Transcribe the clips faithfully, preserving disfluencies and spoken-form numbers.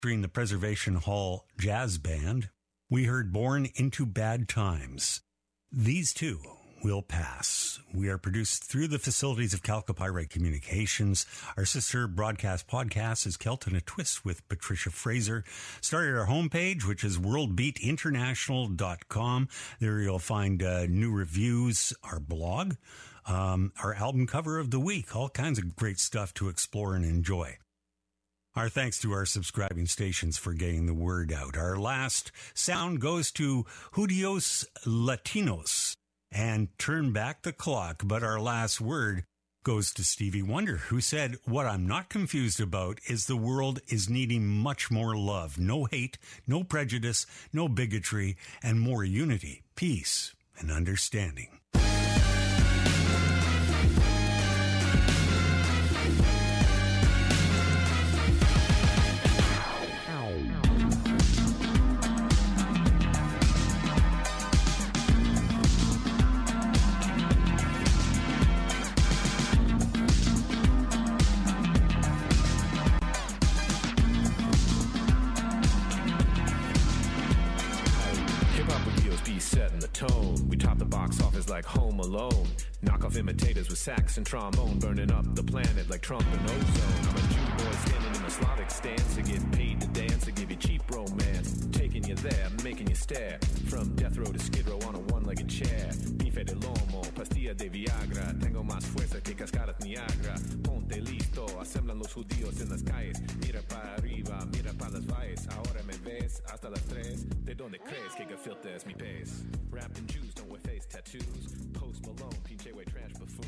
Featuring the Preservation Hall Jazz Band, we heard Born into Bad Times. These two will pass. We are produced through the facilities of Calcopyrite Communications. Our sister broadcast podcast is Celt in a Twist with Patricia Fraser. Started our homepage, which is world beat international dot com. There you'll find uh, new reviews, our blog, um, our album cover of the week, all kinds of great stuff to explore and enjoy. Our thanks to our subscribing stations for getting the word out. Our last sound goes to Judíos Latinos and Turn Back the Clock. But our last word goes to Stevie Wonder, who said, "What I'm not confused about is the world is needing much more love. No hate, no prejudice, no bigotry, and more unity, peace, and understanding." Tone. We top the box office like Home Alone. Knock off imitators with sax and trombone, burning up the planet like Trump and ozone. I'm a Jew boy standing in a Slavic stance to get paid to dance, to give you cheap romance. Taking you there, making you stare. From death row to skid row on a one-legged chair. Bife de lomo, pastilla de Viagra. Tengo más fuerza que cascadas Niagara. Ponte listo, asemblan los judíos en las calles. Mira para arriba, mira para las valles. Ahora me ves hasta las tres. ¿De dónde crees que filter es mi pez? Rapped in Jews don't wear face tattoos. Post Malone, P J way trash buffoon.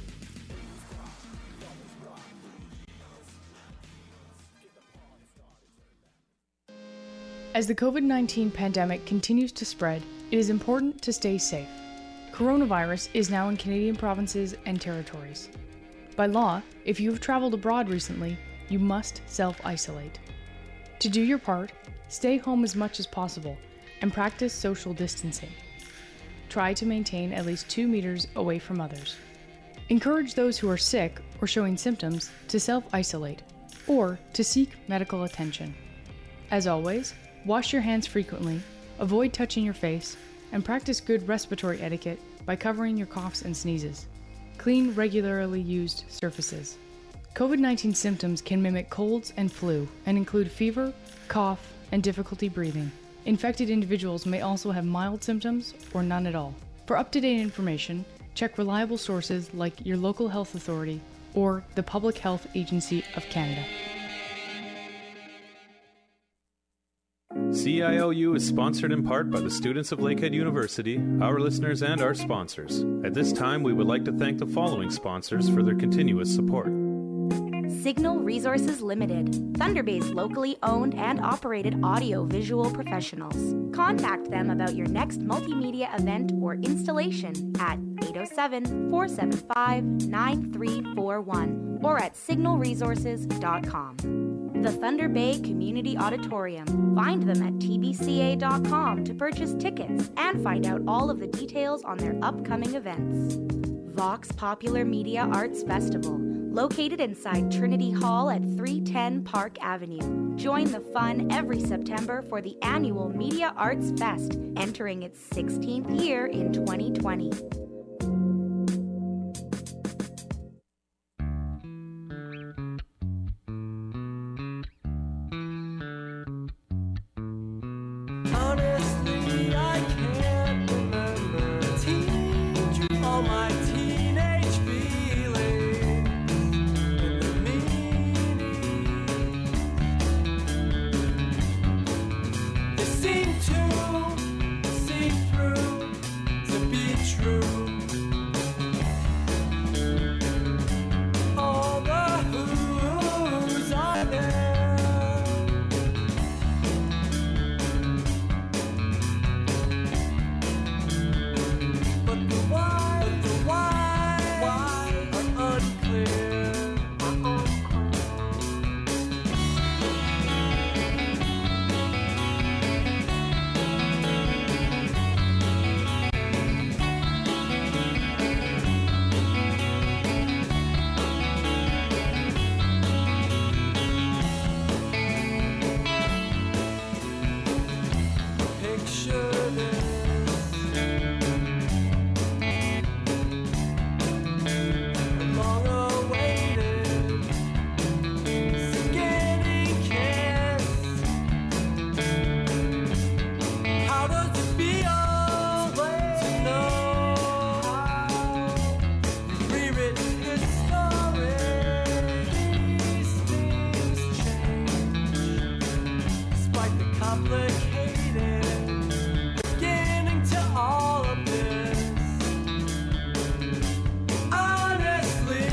As the covid nineteen pandemic continues to spread, it is important to stay safe. Coronavirus is now in Canadian provinces and territories. By law, if you have traveled abroad recently, you must self-isolate. To do your part, stay home as much as possible and practice social distancing. Try to maintain at least two meters away from others. Encourage those who are sick or showing symptoms to self-isolate or to seek medical attention. As always, wash your hands frequently, avoid touching your face, and practice good respiratory etiquette by covering your coughs and sneezes. Clean regularly used surfaces. covid nineteen symptoms can mimic colds and flu and include fever, cough, and difficulty breathing. Infected individuals may also have mild symptoms or none at all. For up-to-date information, check reliable sources like your local health authority or the Public Health Agency of Canada. C I O U is sponsored in part by the students of Lakehead University, our listeners, and our sponsors. At this time, we would like to thank the following sponsors for their continuous support. Signal Resources Limited, Thunder Bay's locally owned and operated audio-visual professionals. Contact them about your next multimedia event or installation at eight oh seven, four seven five, nine three four one or at signal resources dot com. The Thunder Bay Community Auditorium. Find them at t b c a dot com to purchase tickets and find out all of the details on their upcoming events. Vox Popular Media Arts Festival, located inside Trinity Hall at three ten Park Avenue. Join the fun every September for the annual Media Arts Fest, entering its sixteenth year in twenty twenty. Honestly, I can't remember teen, all my teenage feelings and the meaning. They seem to see through to be true. All the who's are there. complicated beginning to all of this. Honestly,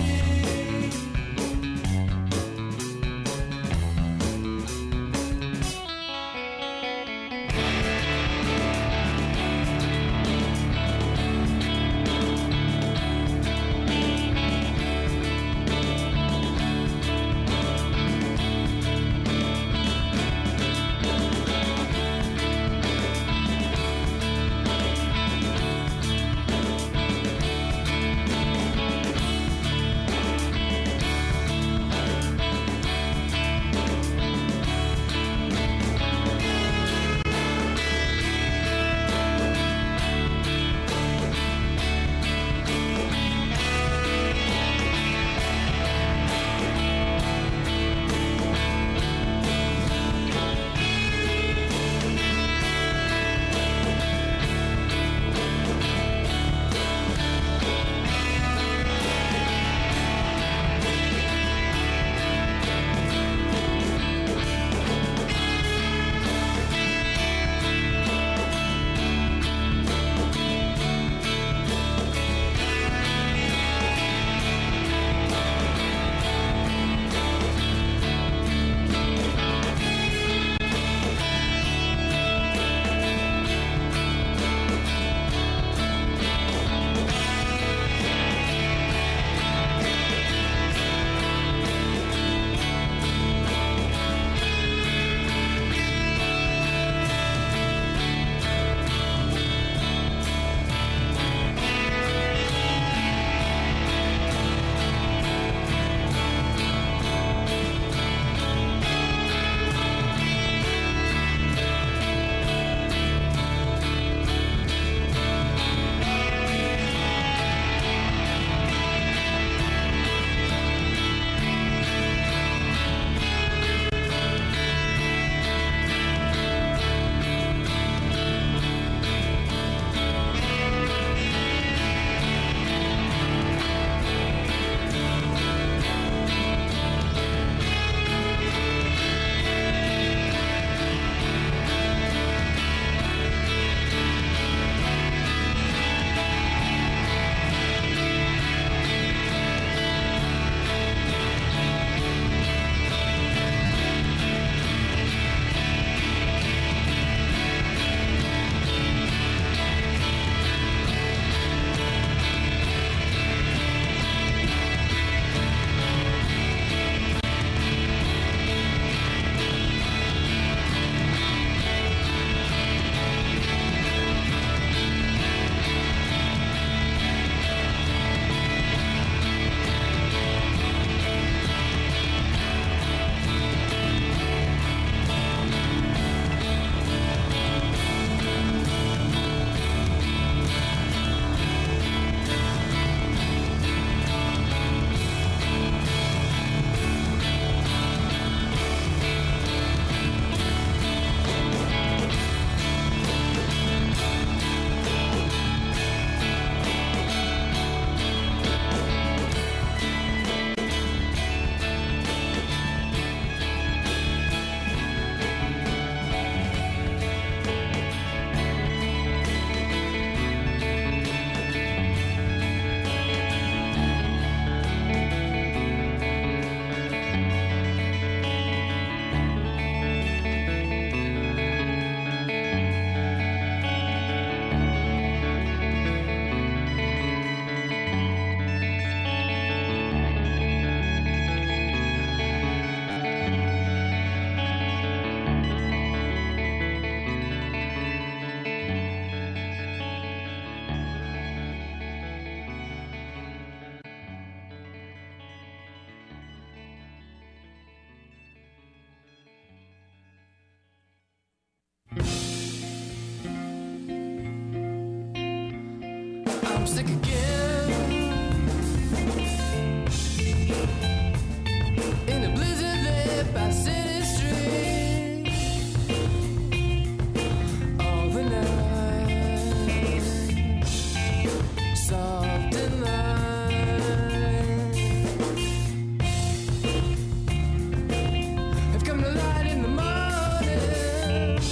I'm sick again. In a blizzard lit by city street. All the night, soft and light, have come to light in the morning.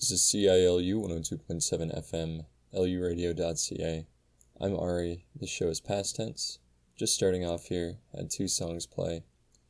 This is C I L U one oh two point seven F M, L U radio dot C A. I'm Ari. This show is past tense. Just starting off here, had two songs play.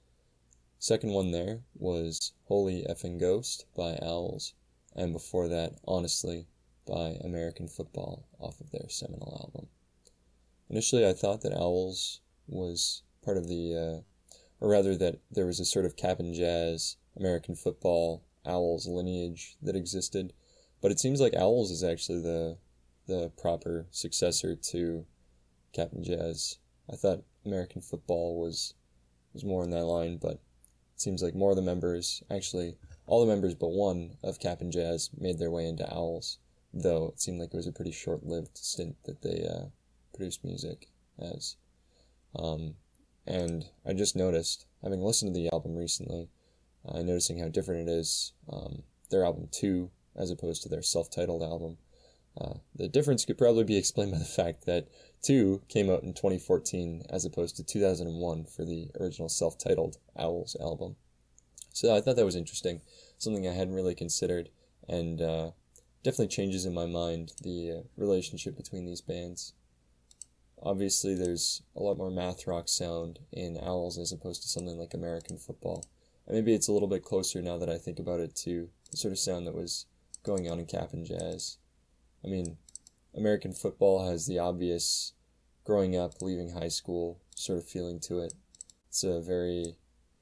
Second one there was Holy Effing Ghost by Owls, and before that, Honestly by American Football off of their seminal album. Initially, I thought that Owls was part of the, uh, or rather that there was a sort of Cap'n Jazz, American Football, Owls lineage that existed, but it seems like Owls is actually the the proper successor to Cap'n Jazz. I thought American Football was was more in that line, but it seems like more of the members, actually all the members but one of Cap'n Jazz, made their way into Owls, though it seemed like it was a pretty short-lived stint that they uh, produced music as. Um, and I just noticed, having listened to the album recently, uh, noticing how different it is, um, their album two, as opposed to their self-titled album. Uh, the difference could probably be explained by the fact that two came out in twenty fourteen as opposed to two thousand one for the original self-titled Owls album. So I thought that was interesting, something I hadn't really considered, and uh, definitely changes in my mind the uh, relationship between these bands. Obviously there's a lot more math rock sound in Owls as opposed to something like American Football. And maybe it's a little bit closer now that I think about it to the sort of sound that was going on in Cap'n Jazz. I mean, American Football has the obvious growing up, leaving high school sort of feeling to it. It's a very,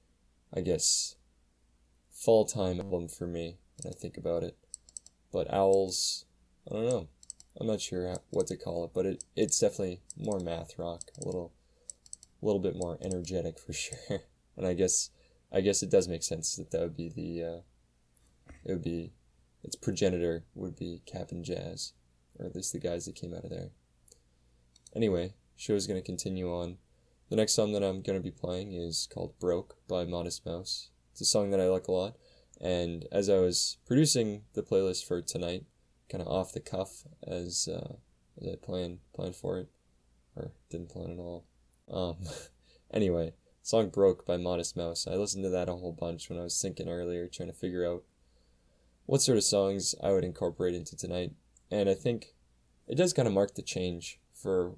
I guess, fall-time album for me when I think about it. But Owls, I don't know. I'm not sure what to call it, but it it's definitely more math rock, a little, a little bit more energetic for sure. And I guess, I guess it does make sense that that would be the, uh, it would be. Its progenitor would be Cap'n Jazz, or at least the guys that came out of there. Anyway, show is going to continue on. The next song that I'm going to be playing is called Broke by Modest Mouse. It's a song that I like a lot, and as I was producing the playlist for tonight, kind of off the cuff as uh, as I planned, planned for it, or didn't plan at all. Um, anyway, song Broke by Modest Mouse. I listened to that a whole bunch when I was thinking earlier, trying to figure out what sort of songs I would incorporate into tonight. And I think it does kind of mark the change for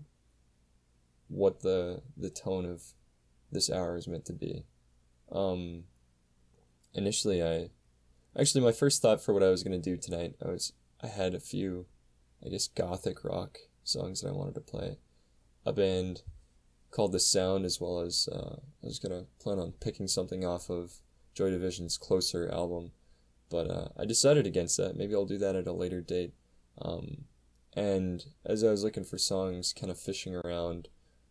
what the the tone of this hour is meant to be. Um, initially, I... Actually, my first thought for what I was going to do tonight, I was I had a few, I guess, gothic rock songs that I wanted to play. A band called The Sound, as well as uh, I was going to plan on picking something off of Joy Division's Closer album. But uh, I decided against that. Maybe I'll do that at a later date. Um, and as I was looking for songs, kind of fishing around,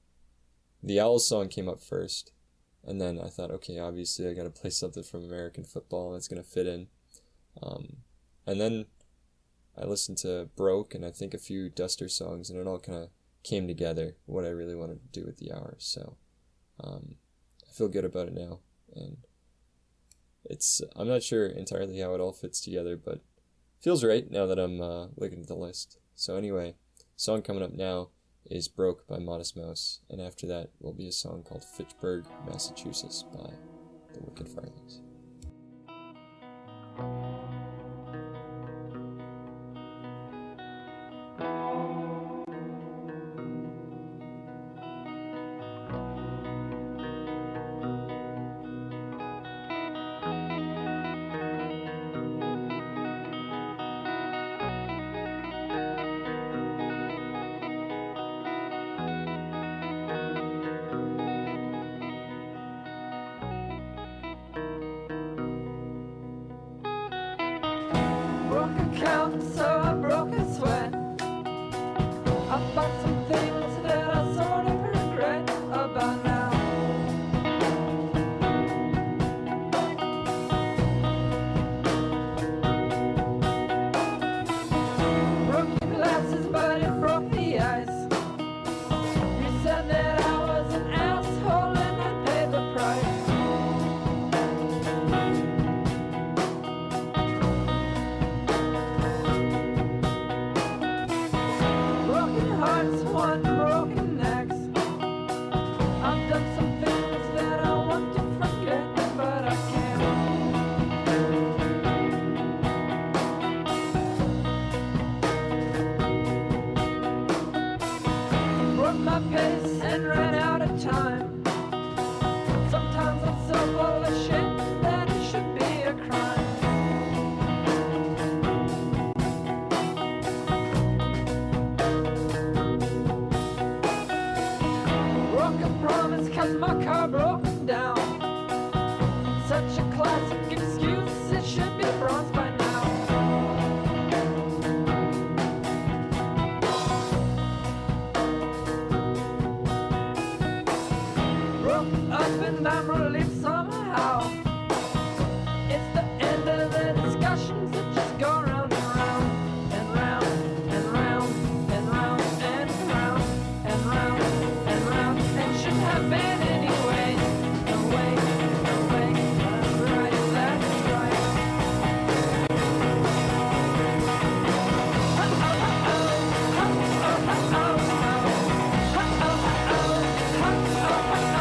the Owls song came up first. And then I thought, okay, obviously I got to play something from American Football that's going to fit in. Um, and then I listened to Broke and I think a few Duster songs, and it all kind of came together, what I really wanted to do with the hour. So um, I feel good about it now. And It's I'm not sure entirely how it all fits together, but feels right now that I'm uh, looking at the list. So anyway, song coming up now is Broke by Modest Mouse, and after that will be a song called Fitchburg, Massachusetts by the Wicked Farthings. So I broke a sweat. I bought some things that I sort of regret about now. Broke your glasses, but it broke the ice. You said that I was an asshole and I paid the price. Broken hearts. cause my car broke down. Such a classic excuse, it should be bronze by now. Broke up and I'm relieved somehow. It's the end of the discussions that just go round and round and round and round and round and round and round and round and should have been anyway. No way, no way, that's right, that's right. Oh, oh, oh, oh, oh, oh, oh, oh, oh, oh, oh, oh, oh,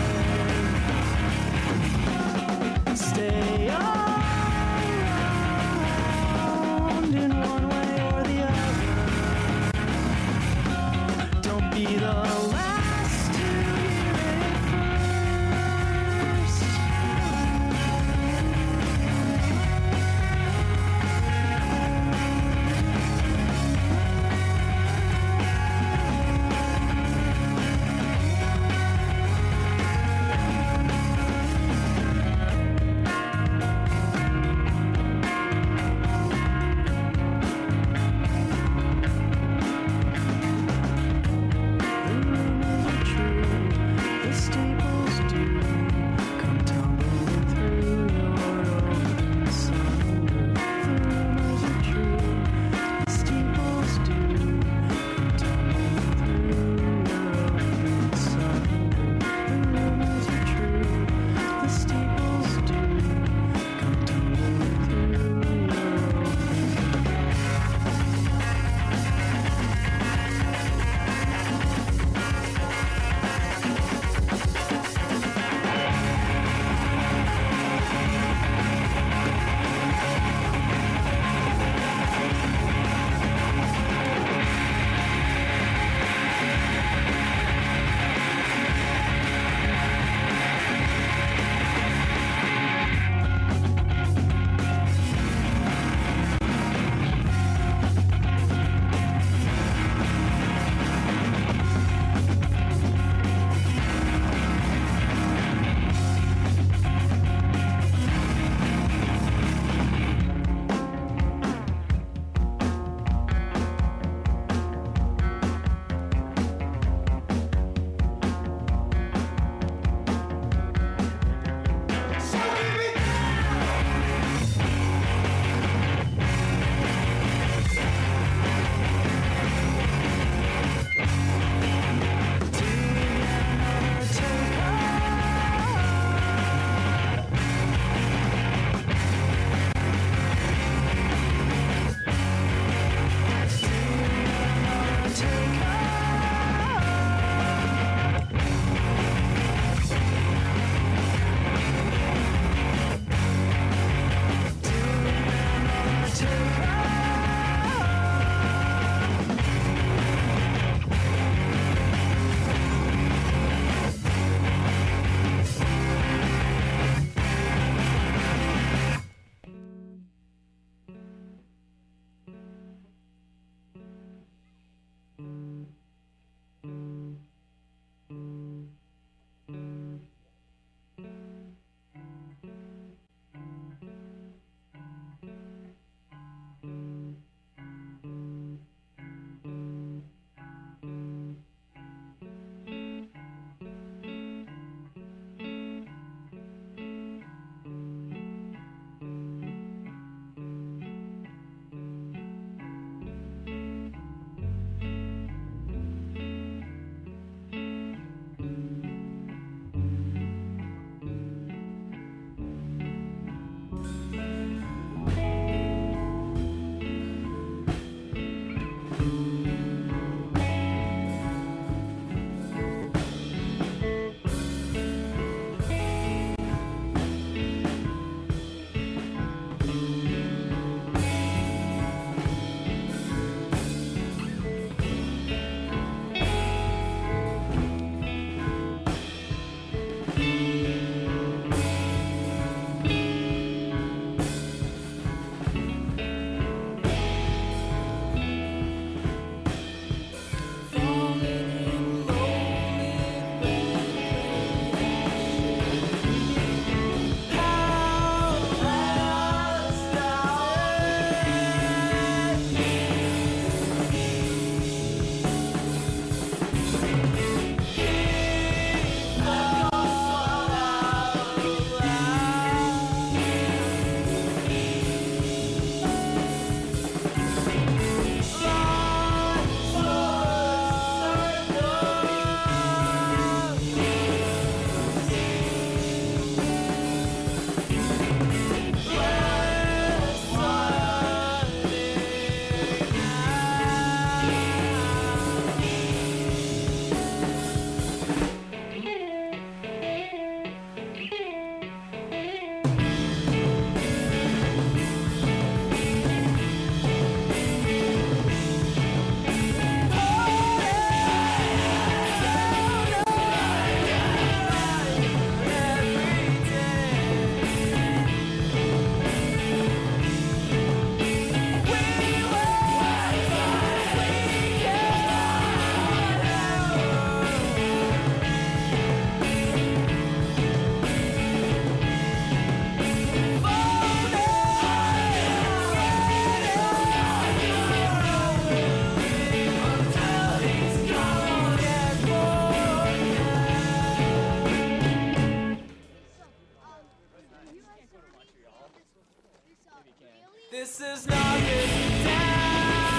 Stay on. This is not written down.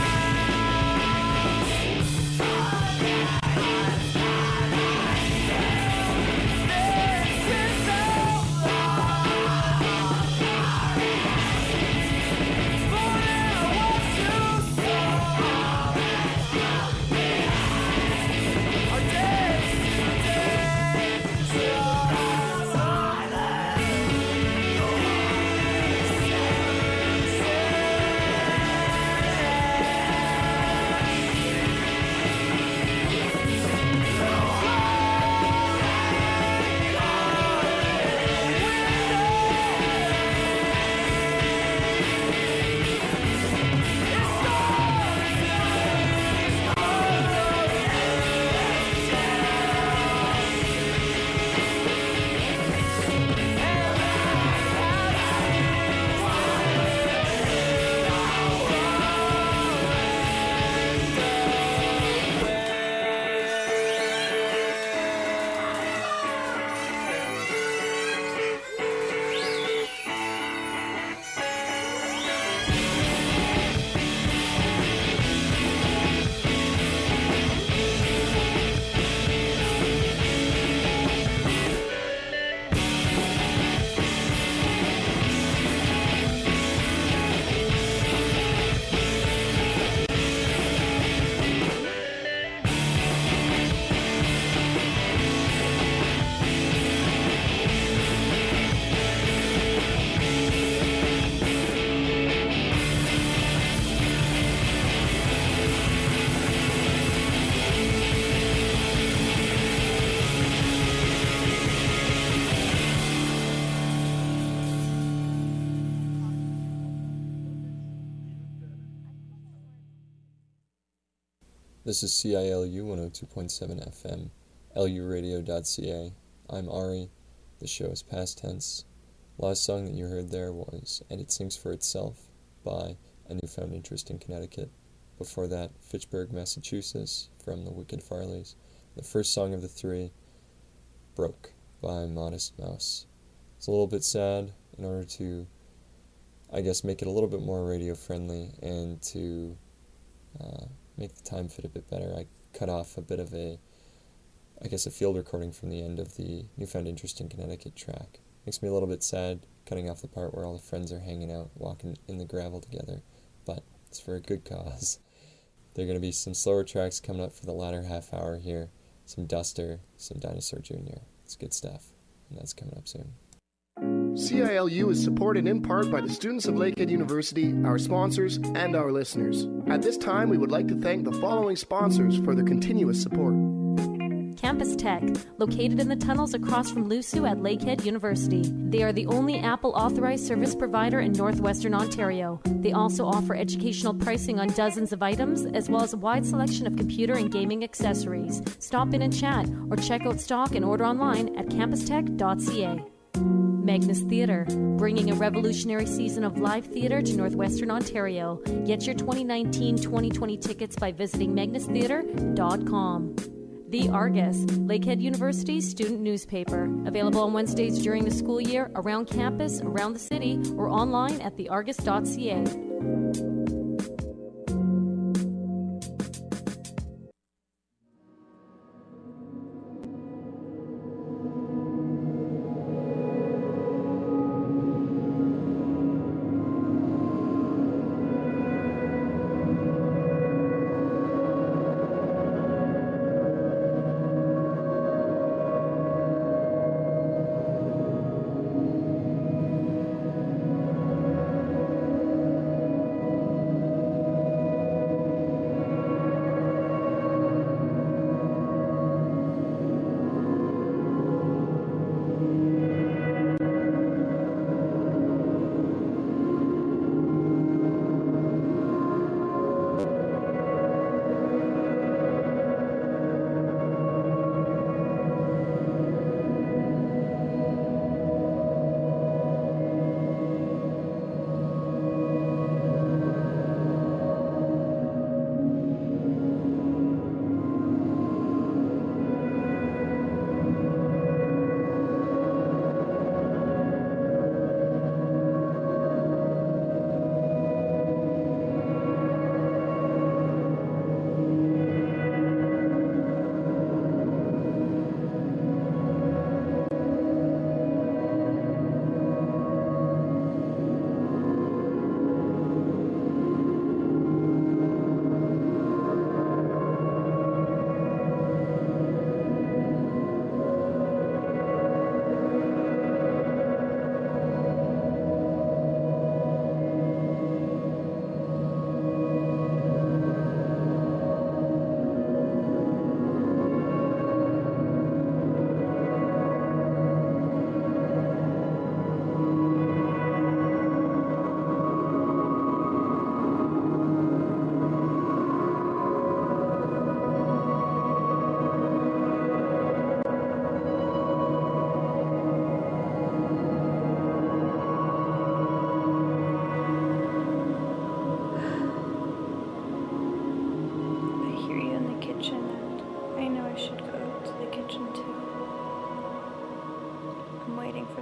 This is C I L U one oh two point seven F M, L U radio dot C A. I'm Ari. The show is past tense. Last song that you heard there was And It Sings for Itself by A Newfound Interest in Connecticut. Before that, Fitchburg, Massachusetts from the Wicked Farleys. The first song of the three, Broke by Modest Mouse. It's a little bit sad in order to, I guess, make it a little bit more radio friendly and to uh, make the time fit a bit better. I cut off a bit of a, I guess, a field recording from the end of the Newfound Interest in Connecticut track. Makes me a little bit sad cutting off the part where all the friends are hanging out, walking in the gravel together, but it's for a good cause. There are going to be some slower tracks coming up for the latter half hour here, some Duster, some Dinosaur Junior It's good stuff, and that's coming up soon. C I L U is supported in part by the students of Lakehead University, our sponsors, and our listeners. At this time, we would like to thank the following sponsors for their continuous support. Campus Tech, located in the tunnels across from Lusu at Lakehead University. They are the only Apple authorized service provider in northwestern Ontario. They also offer educational pricing on dozens of items, as well as a wide selection of computer and gaming accessories. Stop in and chat, or check out stock and order online at campus tech dot c a. Magnus Theatre, bringing a revolutionary season of live theatre to northwestern Ontario. Get your twenty nineteen twenty twenty tickets by visiting magnus theatre dot com. The Argus, Lakehead University's student newspaper. Available on Wednesdays during the school year, around campus, around the city, or online at the argus dot c a.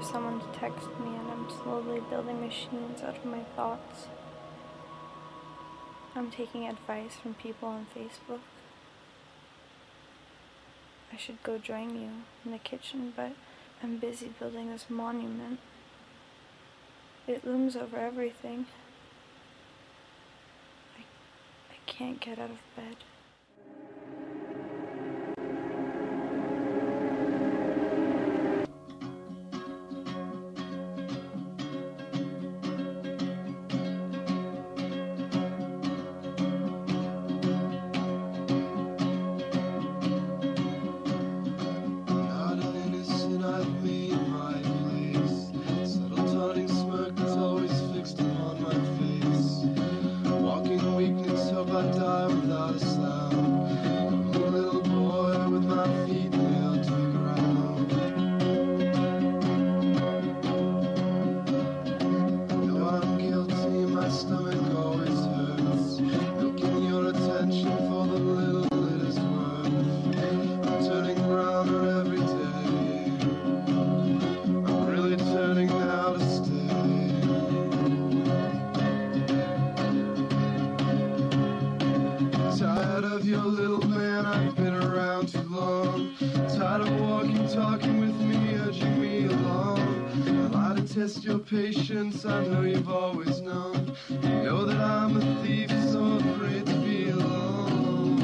someone to text me, and I'm slowly building machines out of my thoughts. I'm taking advice from people on Facebook. I should go join you in the kitchen, but I'm busy building this monument. It looms over everything. I, I can't get out of bed. Your patience, I know you've always known. You know that I'm a thief, so afraid to be alone.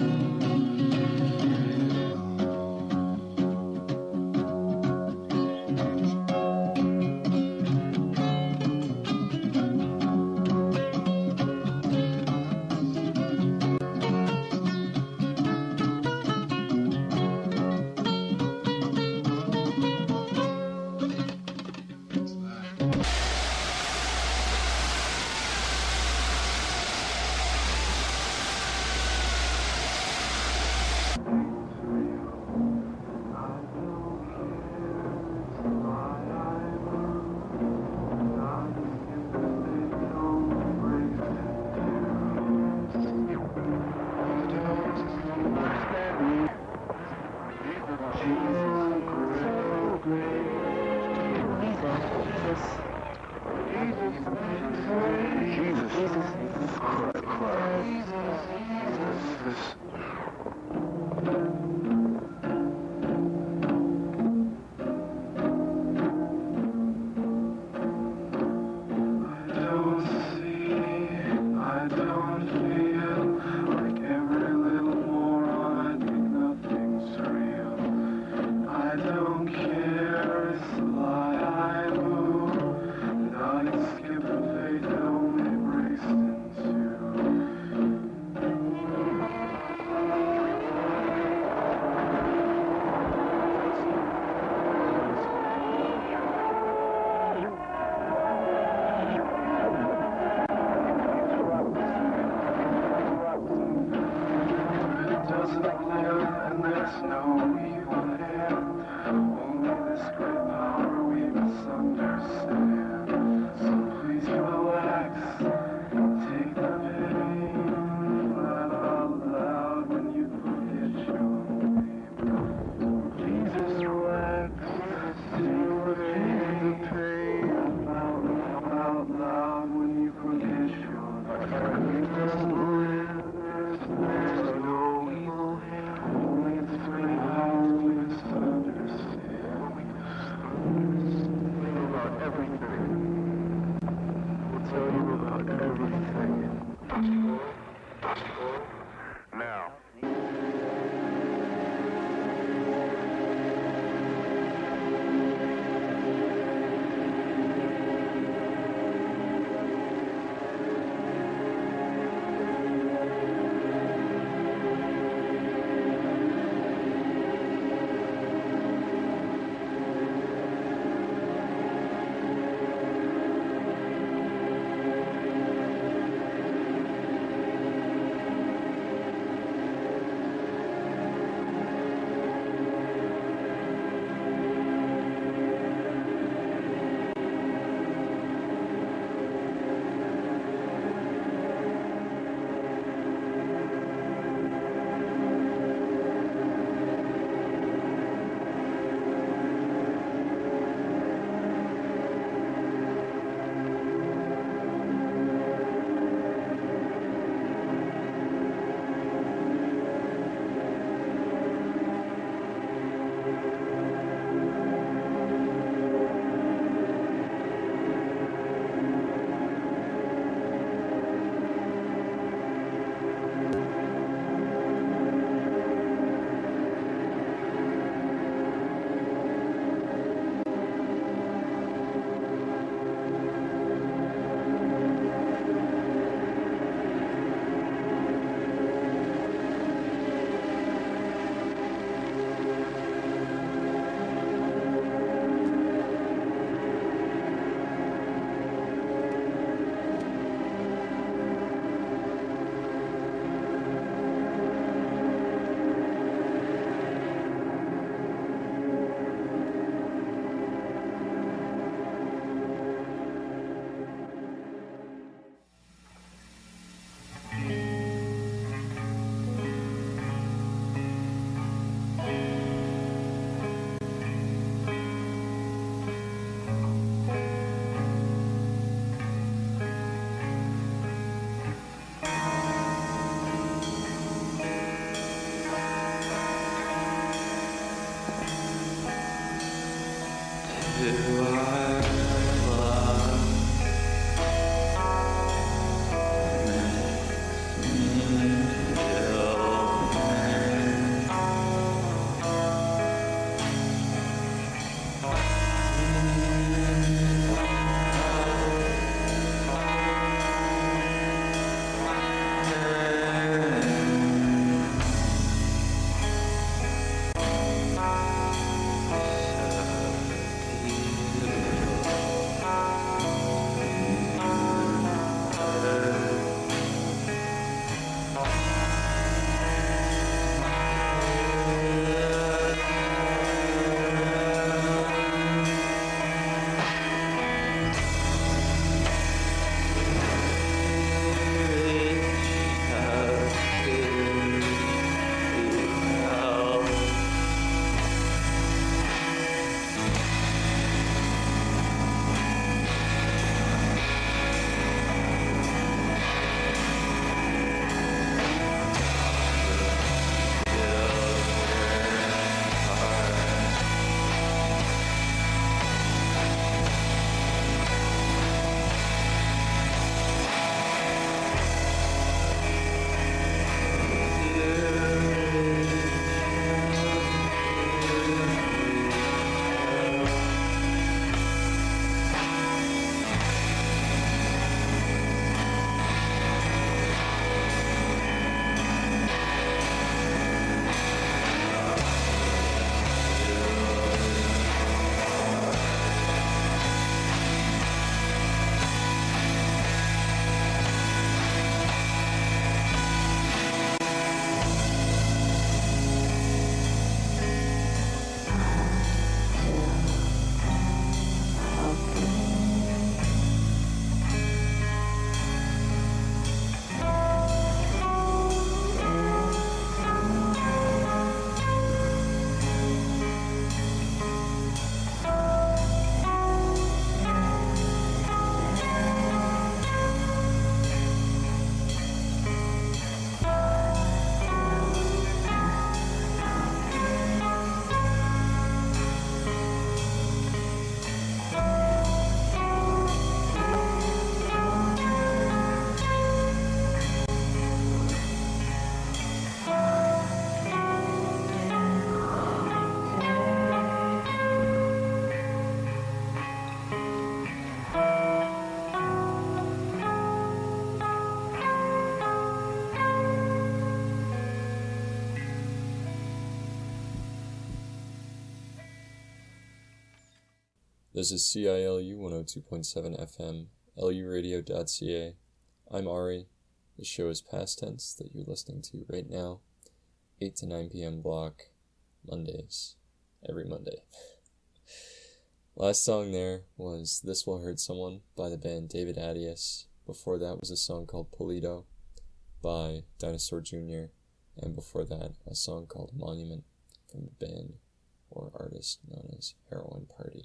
This is C I L U one oh two point seven F M, L U radio dot C A. I'm Ari. The show is Past Tense that you're listening to right now. eight to nine p.m. block, Mondays. Every Monday. Last song there was This Will Hurt Someone by the band David Adius. Before that was a song called Polito by Dinosaur Junior And before that, a song called Monument from the band or artist known as Heroin Party.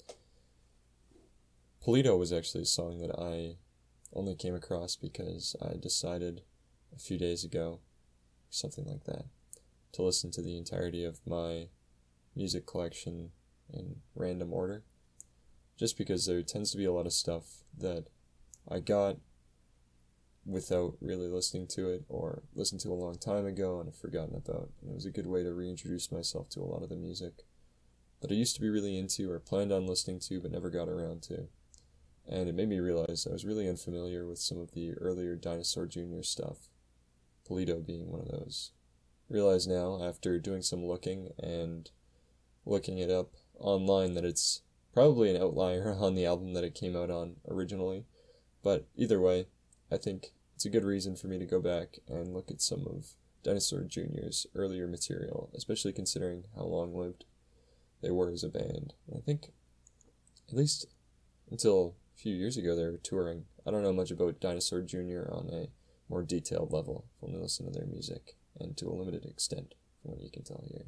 Polito was actually a song that I only came across because I decided a few days ago, something like that, to listen to the entirety of my music collection in random order, just because there tends to be a lot of stuff that I got without really listening to it, or listened to a long time ago and have forgotten about, and it was a good way to reintroduce myself to a lot of the music that I used to be really into or planned on listening to but never got around to. And it made me realize I was really unfamiliar with some of the earlier Dinosaur Junior stuff, Polito being one of those. Realize now, after doing some looking and looking it up online, that it's probably an outlier on the album that it came out on originally. But either way, I think it's a good reason for me to go back and look at some of Dinosaur Junior's earlier material, especially considering how long-lived they were as a band. And I think, at least until a few years ago, they were touring. I don't know much about Dinosaur Junior on a more detailed level when we listen to their music, and to a limited extent, from what you can tell here.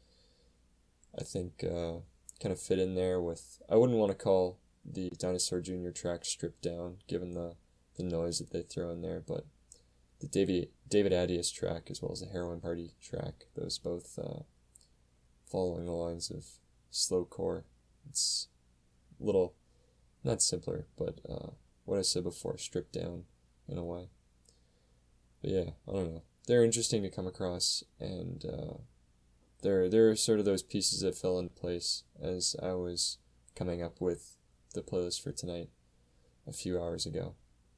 I think uh, kind of fit in there with, I wouldn't want to call the Dinosaur Junior track stripped down, given the, the noise that they throw in there, but the David, David Adius track, as well as the Heroin Party track, those both uh, following the lines of slowcore. It's a little, not simpler, but uh, what I said before, stripped down in a way. But yeah, I don't know. They're interesting to come across, and uh, they're, they're sort of those pieces that fell into place as I was coming up with the playlist for tonight a few hours ago.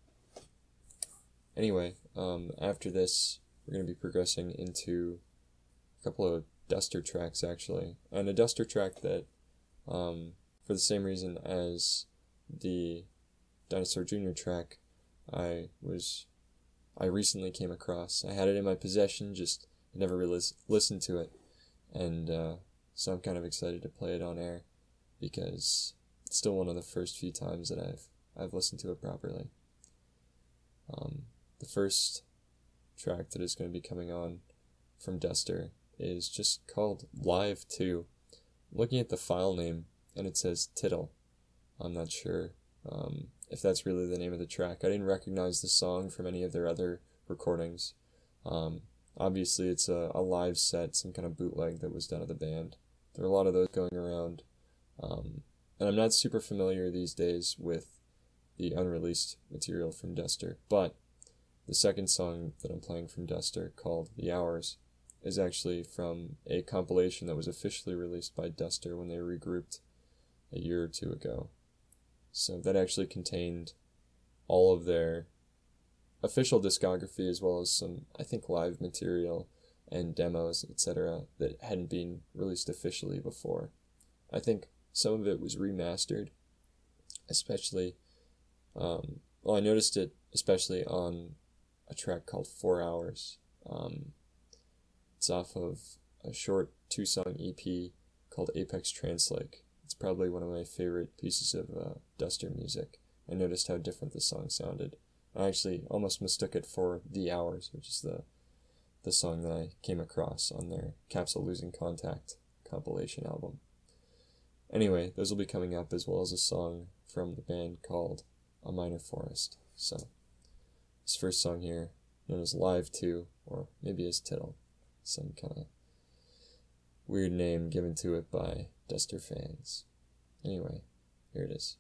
Anyway, um, after this, we're going to be progressing into a couple of Duster tracks, actually, and a Duster track that, um, for the same reason as the Dinosaur Junior track, I was... I recently came across. I had it in my possession, just never really listened to it, and uh, so I'm kind of excited to play it on air, because it's still one of the first few times that I've I've listened to it properly. Um, the first track that is going to be coming on from Duster is just called Live two. I'm looking at the file name, and it says Tittle. I'm not sure um, if that's really the name of the track. I didn't recognize the song from any of their other recordings. Um, obviously, it's a, a live set, some kind of bootleg that was done of the band. There are a lot of those going around. Um, and I'm not super familiar these days with the unreleased material from Duster, but the second song that I'm playing from Duster, called The Hours, is actually from a compilation that was officially released by Duster when they regrouped a year or two ago. So that actually contained all of their official discography, as well as some, I think, live material and demos, et cetera, that hadn't been released officially before. I think some of it was remastered, especially, um, well, I noticed it especially on a track called Four Hours. Um, it's off of a short two-song E P called Apex Translake. It's probably one of my favorite pieces of uh, Duster music. I noticed how different the song sounded. I actually almost mistook it for The Hours, which is the the song that I came across on their Capsule Losing Contact compilation album. Anyway, those will be coming up, as well as a song from the band called A Minor Forest. So, this first song here, known as Live two, or maybe as Tittle, some kind of weird name given to it by Duster fans. Anyway, here it is.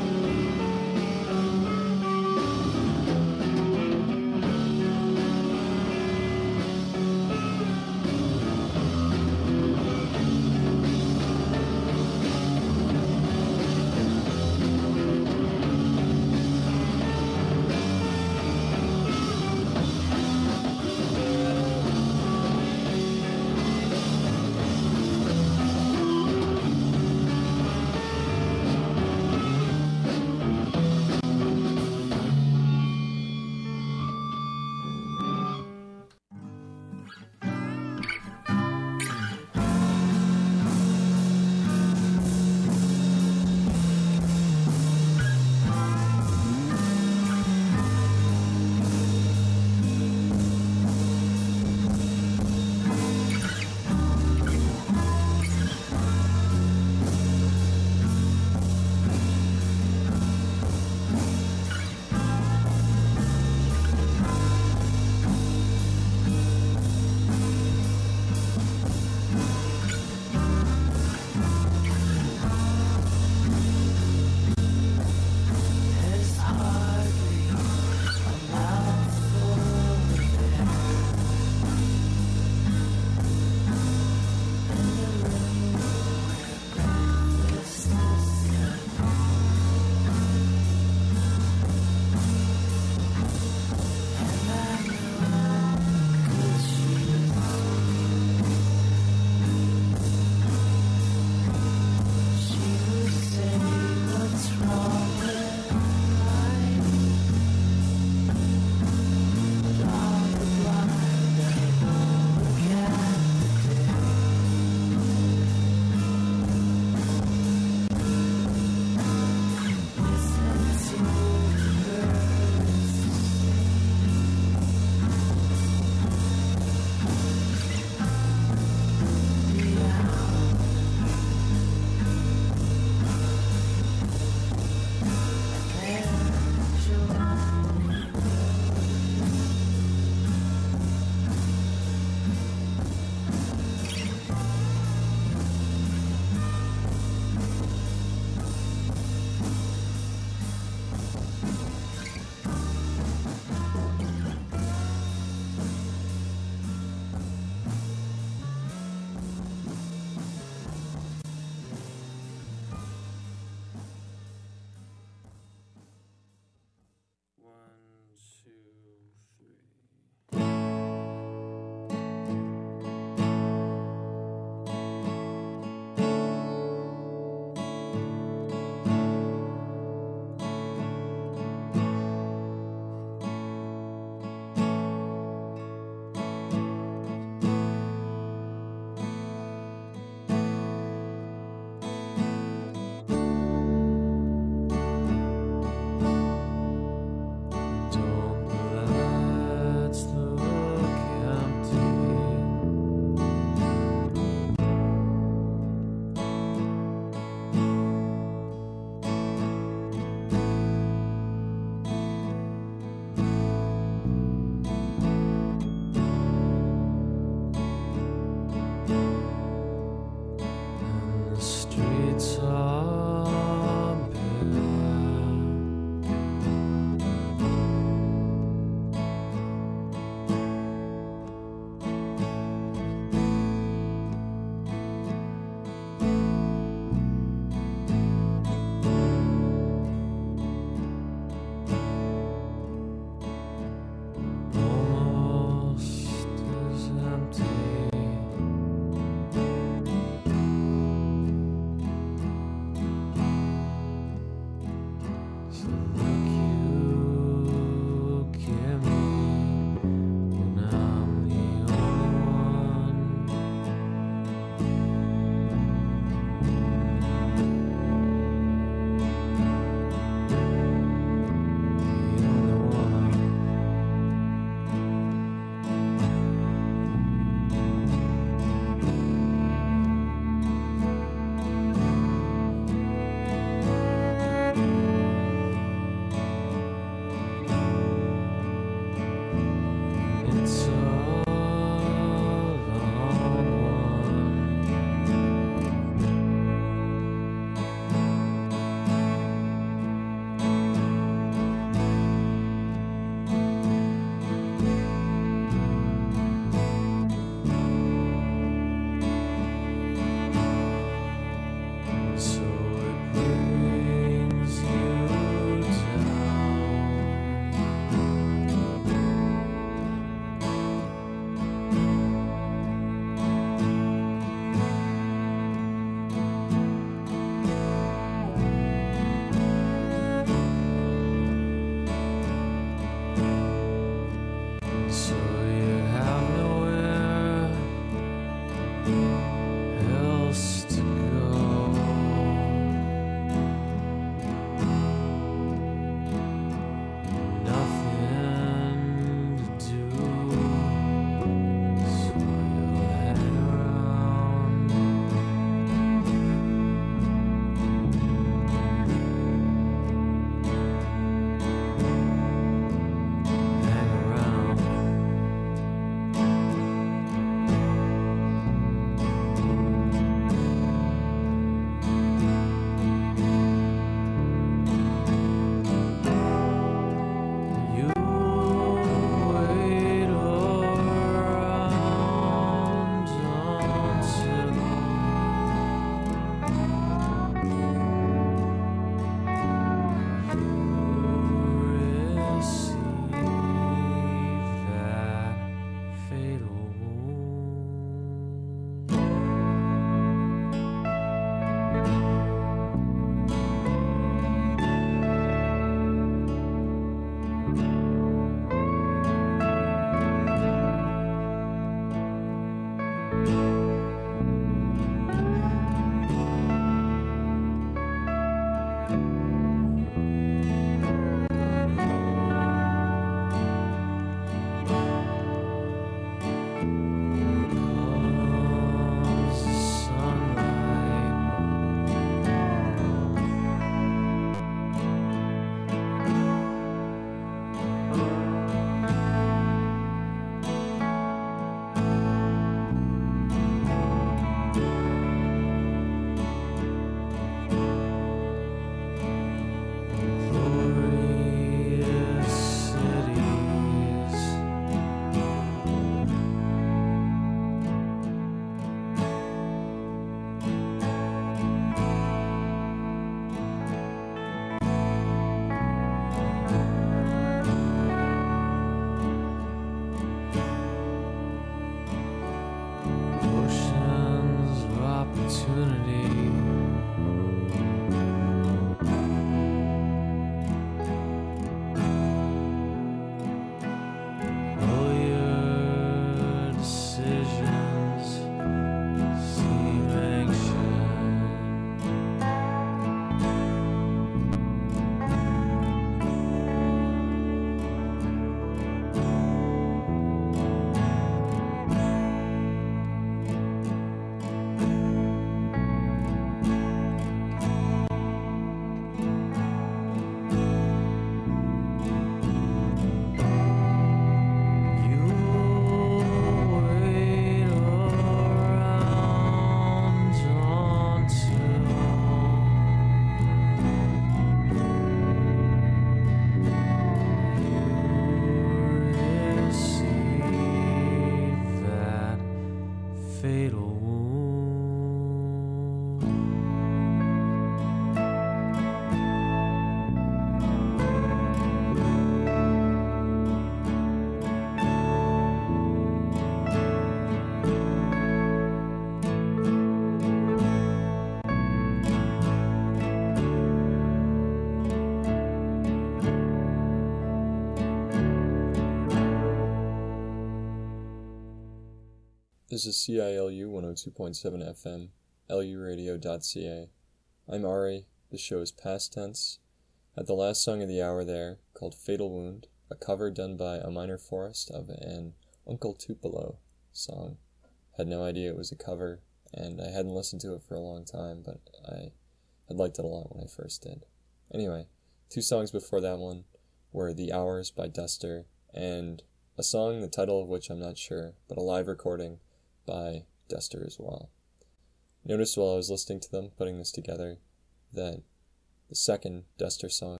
This is C I L U one oh two point seven F M, L U radio dot C A. I'm Ari, the show is past tense. At the last song of the hour there, called Fatal Wound, a cover done by A Minor Forest of an Uncle Tupelo song. Had no idea it was a cover, and I hadn't listened to it for a long time, but I had liked it a lot when I first did. Anyway, two songs before that one were The Hours by Duster, and a song, the title of which I'm not sure, but a live recording by Duster as well. Noticed while I was listening to them, putting this together, that the second Duster song